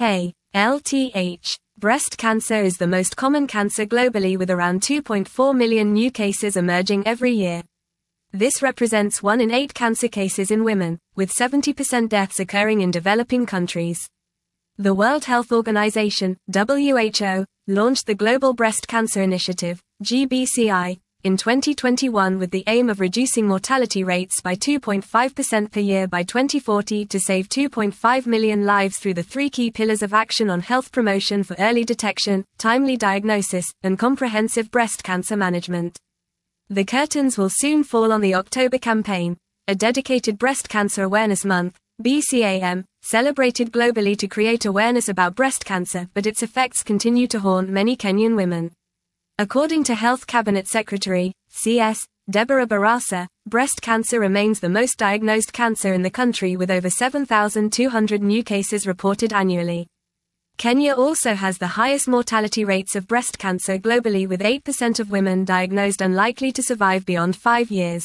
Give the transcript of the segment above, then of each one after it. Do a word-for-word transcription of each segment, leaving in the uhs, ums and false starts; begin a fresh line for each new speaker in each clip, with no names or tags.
Hey, L T H. Breast cancer is the most common cancer globally, with around two point four million new cases emerging every year. This represents one in eight cancer cases in women, with seventy percent deaths occurring in developing countries. The World Health Organization, W H O, launched the Global Breast Cancer Initiative, G B C I, in twenty twenty-one with the aim of reducing mortality rates by two point five percent per year by twenty forty to save two point five million lives through the three key pillars of action on health promotion for early detection, timely diagnosis, and comprehensive breast cancer management. The curtains will soon fall on the October campaign, a dedicated breast cancer awareness month, B C A M, celebrated globally to create awareness about breast cancer, but its effects continue to haunt many Kenyan women. According to Health Cabinet Secretary, C S, Deborah Barasa, breast cancer remains the most diagnosed cancer in the country, with over seven thousand two hundred new cases reported annually. Kenya also has the highest mortality rates of breast cancer globally, with eight percent of women diagnosed unlikely to survive beyond five years.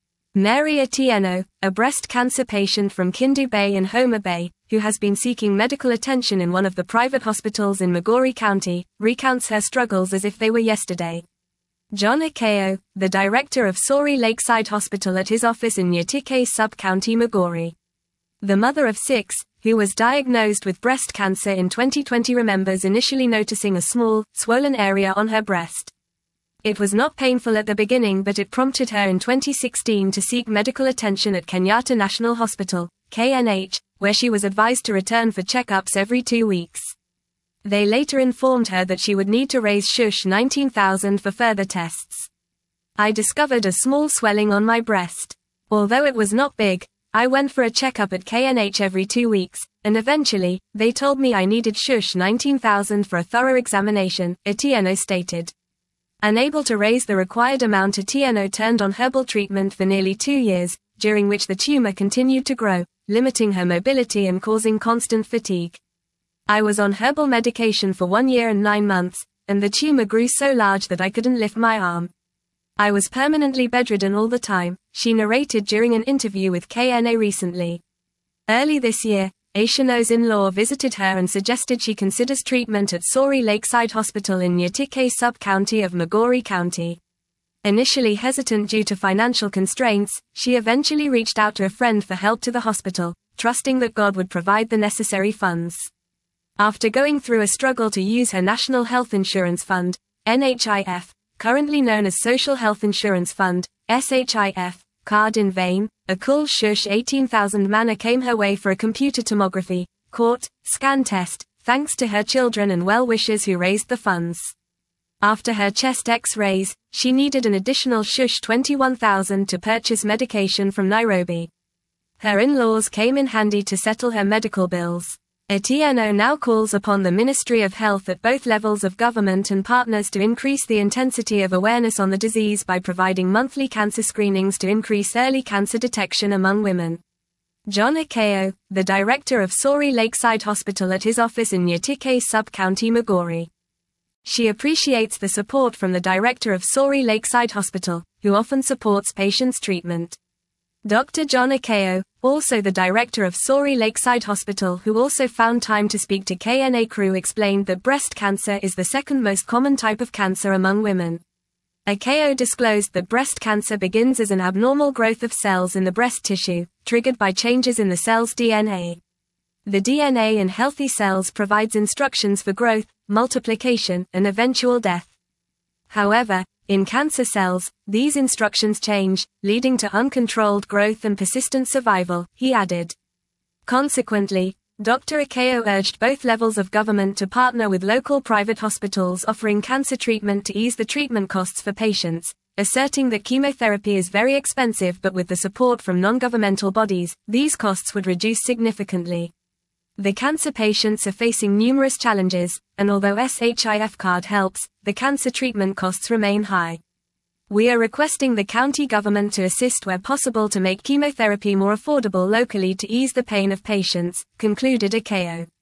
Mary Atieno, a breast cancer patient from Kindu Bay in Homa Bay, who has been seeking medical attention in one of the private hospitals in Migori County, recounts her struggles as if they were yesterday. John Akeo, the director of Sori Lakeside Hospital at his office in Nyatike Sub-County Migori. The mother of six, who was diagnosed with breast cancer in twenty twenty, remembers initially noticing a small, swollen area on her breast. It was not painful at the beginning, but it prompted her in twenty sixteen to seek medical attention at Kenyatta National Hospital, K N H, where she was advised to return for checkups every two weeks. They later informed her that she would need to raise shush nineteen thousand for further tests. I discovered a small swelling on my breast. Although it was not big, I went for a checkup at K N H every two weeks, and eventually, they told me I needed shush nineteen thousand for a thorough examination, Atieno stated. Unable to raise the required amount, Atieno turned on herbal treatment for nearly two years, during which the tumor continued to grow, limiting her mobility and causing constant fatigue. I was on herbal medication for one year and nine months, and the tumor grew so large that I couldn't lift my arm. I was permanently bedridden all the time, she narrated during an interview with K N A recently. Early this year, Atieno's in-law visited her and suggested she considers treatment at Sori Lakeside Hospital in Nyatike Sub-County of Migori County. Initially hesitant due to financial constraints, she eventually reached out to a friend for help to the hospital, trusting that God would provide the necessary funds. After going through a struggle to use her National Health Insurance Fund, N H I F, currently known as Social Health Insurance Fund, S H I F, card in vain, a cool shush eighteen thousand mana came her way for a computer tomography, court, scan test, thanks to her children and well-wishers who raised the funds. After her chest x-rays, she needed an additional shush twenty-one thousand to purchase medication from Nairobi. Her in-laws came in handy to settle her medical bills. Atieno now calls upon the Ministry of Health at both levels of government and partners to increase the intensity of awareness on the disease by providing monthly cancer screenings to increase early cancer detection among women. John Akeo, the director of Sori Lakeside Hospital at his office in Nyatike Sub-County Migori. She appreciates the support from the director of Sori Lakeside Hospital, who often supports patients' treatment. Doctor John Akeo, also the director of Sori Lakeside Hospital, who also found time to speak to K N A crew, explained that breast cancer is the second most common type of cancer among women. Akeo disclosed that breast cancer begins as an abnormal growth of cells in the breast tissue, triggered by changes in the cell's D N A. The D N A in healthy cells provides instructions for growth, multiplication, and eventual death. However, in cancer cells, these instructions change, leading to uncontrolled growth and persistent survival, he added. Consequently, Doctor Akeo urged both levels of government to partner with local private hospitals offering cancer treatment to ease the treatment costs for patients, asserting that chemotherapy is very expensive, but with the support from non-governmental bodies, these costs would reduce significantly. The cancer patients are facing numerous challenges, and although S H I F card helps, the cancer treatment costs remain high. We are requesting the county government to assist where possible to make chemotherapy more affordable locally to ease the pain of patients, concluded Akeo.